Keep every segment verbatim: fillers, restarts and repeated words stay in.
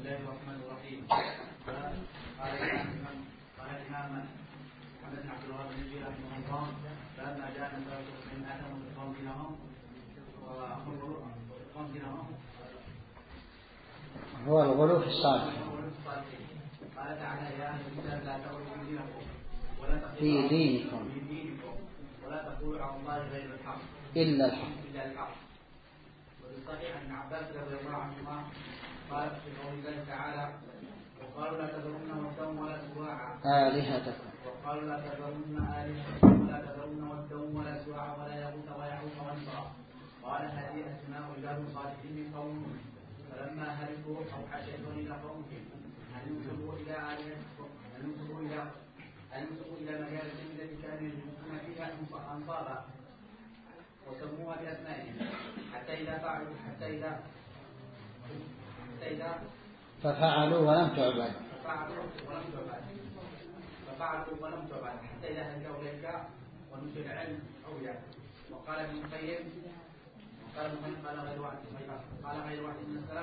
الله الرحمن الرحيم. قال الإمام قال الإمام محمد بن عبد الوهاب النجدي رحمه الله فلما جاء نبأ من آدم وإقام دينهم وإقام دينهم هو الغلو في الصالحين. قال تعالى يا أهل الكتاب لا تغلوا في دينكم ولا في دينكم في دينكم ولا تقولوا على الله غير الحق إلا الحق. إلا الحق. وصحيح عن عباس رضي الله عنهما قال في قول الله تعالى وقالوا لا تذرون ودا ولا سواعا آلهتكم وقالوا لا تذرون آلهتكم ولا تذرون ودا ولا سواعا ولا يغوث ويعوق ونسرا قال هذه أسماء رجال صالحين من قوم فلما هلكوا أوحى شيطان إلى قومهم أن ينسبوا إلى آلهتكم أن ينسبوا إلى أن ينسبوا إلى مجالس التي كانوا يجلسون فيها أنصابا وسموها بأسمائهم حتى إذا فعلوا حتى إذا حتى إذا ففعلوا ولم تعبد ففعلوا ولم تعبد ففعلوا ولم تعبد حتى إذا هلك أولئك ونسي العلم أولياء. وقال ابن القيم قال ابن القيم قال غير واحد قال غير واحد من السلف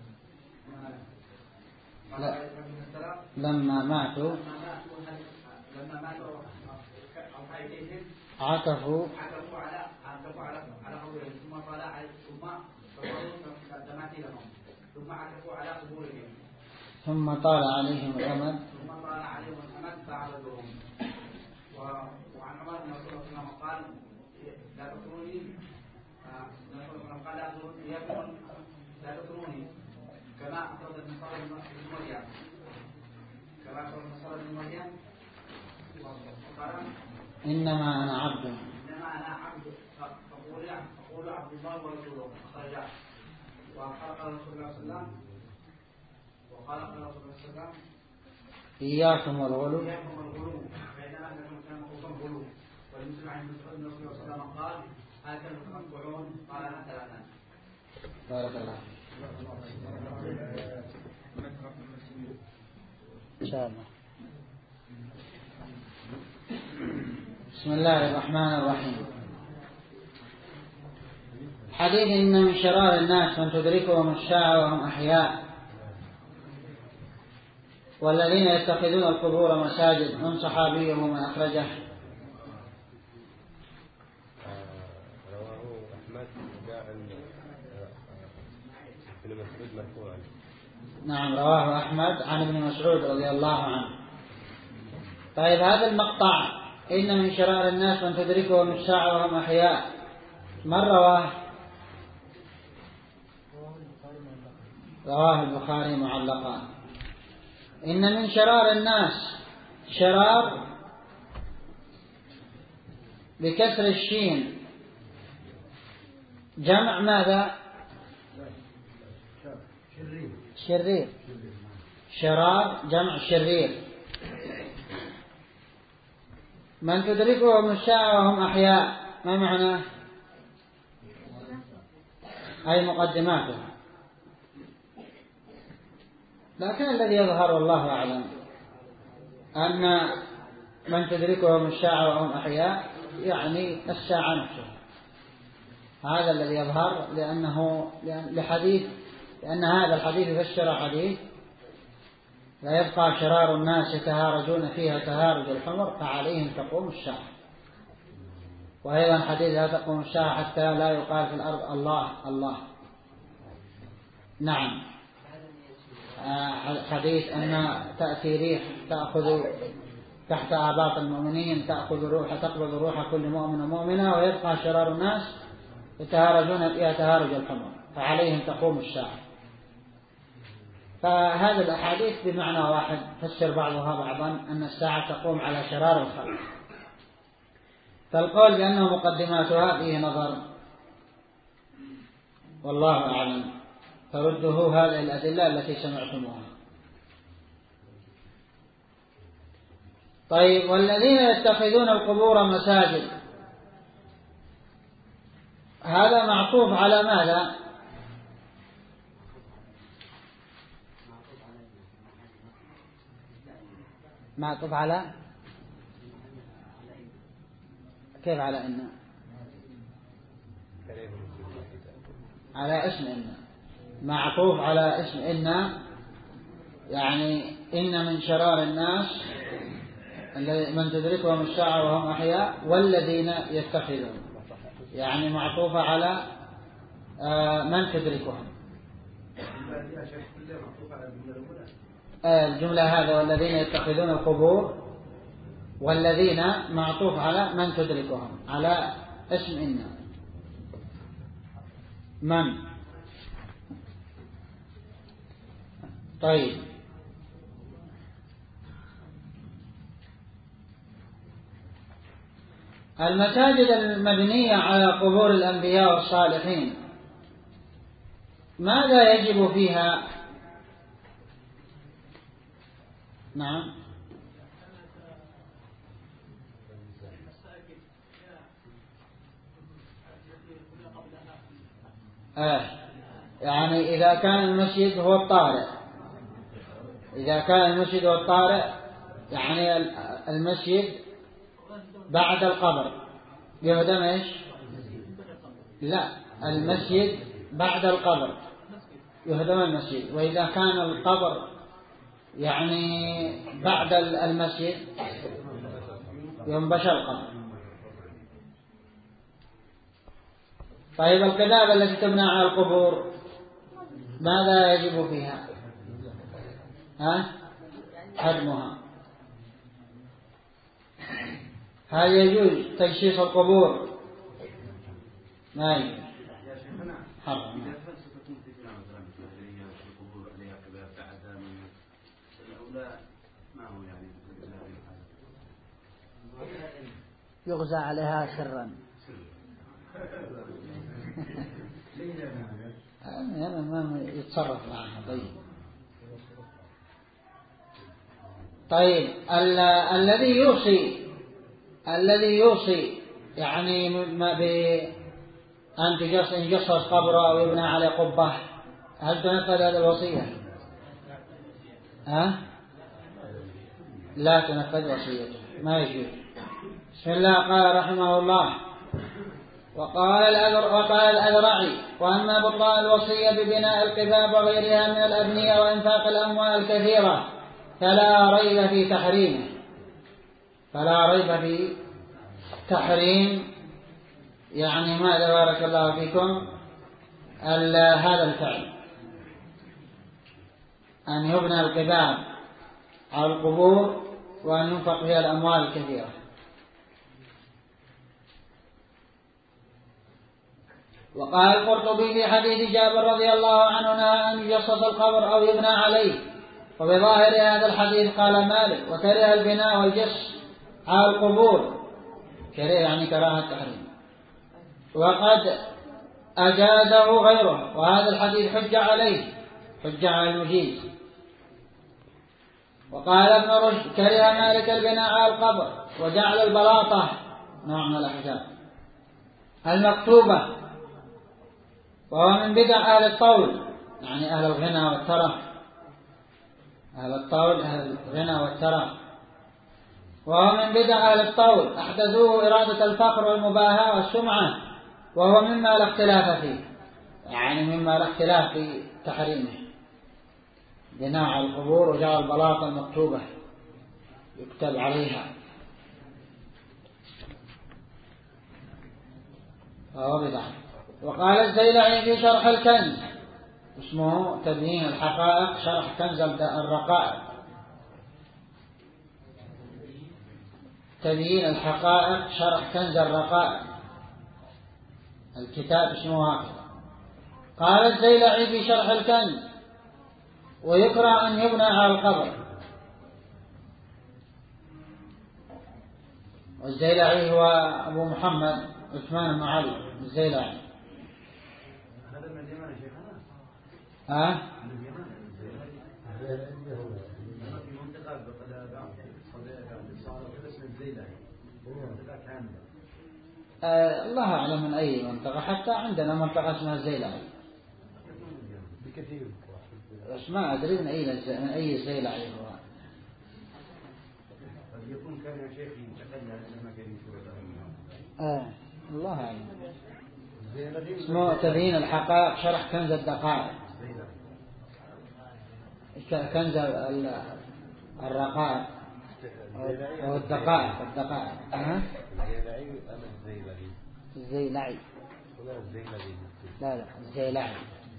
قال غير واحد من السلف لما ماتوا لما ماتوا أو حيثهم عكفوا عكفوا على عكفوا على على قبورهم ثم طلع ثم صوروا تماثيلهم ثم عكفوا على قبورهم ثم طال عليهم الأمد ثم طال عليهم الأمد فعبدوهم. وعن عمر بن رسول الله صلى الله عليه وسلم قال لا تطروني قال لا تطروني لا تطروني كما أخرج النصارى بن مريم كما أخرج النصارى بن مريم وقال إنما أنا عبد إنما أنا عبد فقول فقول عبد الله ورسوله أخرجاه. وقال رسول الله صلى الله عليه وسلم وقال رسول الله صلى الله عليه وسلم إياكم والغلو إياكم والغلو فإنما أنكم كان خوفا غلو. والمسلم عن مسعود بن رسول الله صلى الله عليه وسلم قال هكذا تتمتعون قال أنا ثلاثا. بارك الله إن شاء الله. بسم الله الرحمن الرحيم. حديث إن من شرار الناس من تدركهم الساعة وهم أحياء والذين يتخذون القبور مساجد. من صحابيه من أخرجه؟ رواه أحمد جاء ابن مسعود مرفوعا. نعم رواه أحمد عن ابن مسعود رضي الله عنه. طيب هذا المقطع إن من شرار الناس من تدركهم الساعة وهم أحياء من رواه؟ رواه البخاري معلقا. إن من شرار الناس شرار بكسر الشين جمع ماذا؟ شرير. شرار جمع شرير. من تدركهم الساعة وهم أحياء ما معناه؟ أي مقدماتها. لكن الذي يظهر والله أعلم أن من تدركهم الساعة وهم أحياء يعني الساعة نفسها. هذا الذي يظهر لأنه لحديث لأن هذا الحديث يفسر حديث لا يبقى شرار الناس يتهارجون فيها تهارج الحمر فعليهم تقوم الساعة. وأيضا حديث لا تقوم الساعة حتى لا يقال في الأرض الله الله. نعم حديث أن تأتي ريح تأخذ تحت آباط المؤمنين تأخذ روح تقبض روح كل مؤمن ومؤمنة ويبقى شرار الناس يتهارجون فيها تهارج الحمر فعليهم تقوم الساعة. فهذه الأحاديث بمعنى واحد فسر بعضها بعضا أن الساعة تقوم على شرار الخلق. فالقول بأنه مقدماتها فيه نظر والله أعلم. فرده هذه الأدلة التي سمعتموها. طيب والذين يتخذون القبور مساجد هذا معطوف على ماذا؟ معطوف على كيف على إن كريم على اسم إن معطوف على اسم إن يعني إن من شرار الناس من تدركهم الساعة وهم أحياء والذين يتخذون، يعني معطوفة على من تدركهم. الجملة هذا والذين يتخذون القبور، والذين معطوف على من تدركهم على اسم إن من. طيب المساجد المبنية على قبور الأنبياء والصالحين ماذا يجب فيها؟ نعم آه. يعني إذا كان المسجد هو الطارئ، إذا كان المسجد هو الطارئ يعني المسجد بعد القبر يهدم إيش؟ لا، المسجد بعد القبر يهدم المسجد. وإذا كان القبر يعني بعد المسجد ينبش القبر. طيب القباب التي تبنى على القبور ماذا يجب فيها؟ ها؟ هدمها. هل يجوز تجسيس القبور؟ ما يجوز. حرام. يغزى عليها سرا. أنا ما يتصرف معها. طيب طيب ال الذي يوصي الذي يوصي يعني ما بأن تجسس قبره أو يبنى عليه قبة، هل تنفذ هذه الوصية؟ ها؟ لا تنفذ وصيته، ما يجوز. بسم الله. قال رحمه الله: وقال الأذرعي: وأما بطلان الوصية ببناء القباب وغيرها من الأبنية وإنفاق الأموال الكثيرة فلا ريب في تحريمه، فلا ريب في تحريم يعني ماذا بارك الله فيكم هذا الفعل، أن يبنى القباب على القبور وأن ينفق فيها الأموال الكثيرة. وقال القرطبي في حديث جابر رضي الله عنه: نهى أن يجسس القبر أو يبنى عليه. وبظاهر هذا الحديث قال مالك: وكره البناء والجس على القبور، كره يعني كراهة التحريم، وقد أجازه غيره، وهذا الحديث حجة عليه، حجة على المجيز. وقال ابن رشد: كره مالك البناء على القبر وجعل البلاطة نوع من الأحجار المكتوبة، وهو من بدع أهل الطول، يعني أهل الغنى والترف، أهل الطول أهل الغنى والترف، وهو من بدع أهل الطول أحدثوه إرادة الفخر والمباهاة والسمعة، وهو مما لا اختلاف فيه، يعني مما لا اختلاف في تحريمه، بناء على القبور وجعل البلاطة المكتوبة يكتب عليها، وهو بدعة. وقال الزيلعي في شرح الكنز، اسمه تبيين الحقائق شرح كنز الرقائق، تبيين الحقائق شرح كنز الرقائق، الكتاب اسمه هكذا. قال الزيلعي في شرح الكنز: ويكره أن يبنى على القبر. والزيلعي هو أبو محمد عثمان بن علي الزيلعي. هذا من اليمن يا شيخنا؟ ها؟ من اليمن في منطقة صار اسم الزيلعي، منطقة كاملة. آه الله أعلم من أي منطقة، حتى عندنا منطقة اسمها الزيلعي بكثير، بس ما أدري من أي من أي زيلعي هو. يكون كان يا شيخ يتقلل لما كان يشوف. آه الله أعلم. اسمه تبيين الحقائق شرح كنز الدقائق. كنز الرقائق أو الدقائق الدقائق ها الزيلعي أم الزيلعي؟ الزيلعي ولا الزيلعي؟ لا لا الزيلعي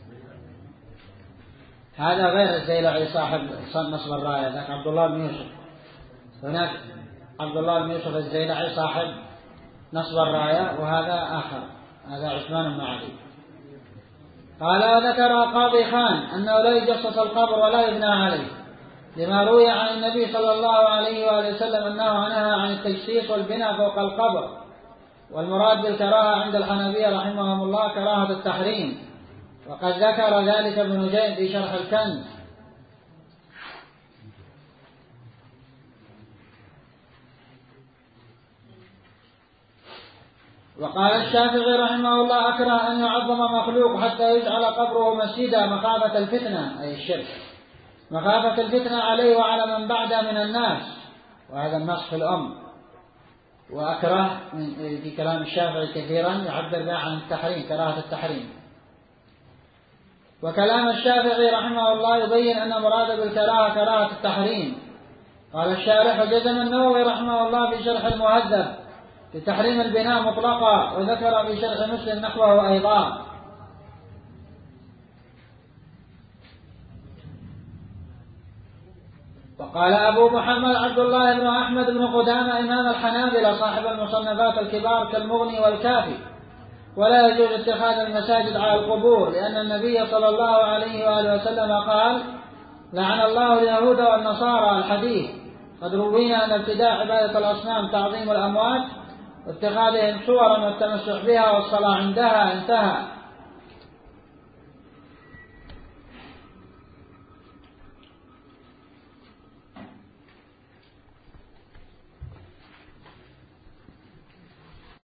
هذا غير الزيلعي صاحب نصب الراية، ذاك عبد الله بن يوسف. هناك عبد الله بن يوسف الزيلعي صاحب نصب الراية، وهذا آخر، هذا عثمان بن علي. قال وذكر قاضي خان أنه لا يجسس القبر ولا يبنى عليه، لما روي عن النبي صلى الله عليه وآله وسلم أنه نهى عن التجسيس والبناء فوق القبر. والمراد بالكراهة عند الحنفية رحمهم الله كراهة التحريم، وقد ذكر ذلك ابن نجيم في شرح الكنز. وقال الشافعي رحمه الله أكره أن يعظم مخلوق حتى يجعل قبره مسجدا مخافة الفتنة، أي الشرك، مخافة الفتنة عليه وعلى من بعده من الناس، وهذا النص في الأم. وأكره في كلام الشافعي كثيرا يعبر به عن التحريم، كراهة التحريم. وكلام الشافعي رحمه الله يبين أن مراد بالكراهة كراهة التحريم. قال الشارح جزم النووي رحمه الله في شرح المهذب بتحريم البناء مطلقا، وذكر في شرح مسلم نحوه أيضا. وقال أبو محمد عبد الله بن أحمد بن قدامة إمام الحنابلة صاحب المصنفات الكبار كالمغني والكافي: ولا يجوز اتخاذ المساجد على القبور، لأن النبي صلى الله عليه وآله وسلم قال: لعن الله اليهود والنصارى. الحديث. قد روينا أن ابتداء عبادة الأصنام تعظيم الأموات واتخاذهم صورا والتمسح بها والصلاة عندها. انتهى.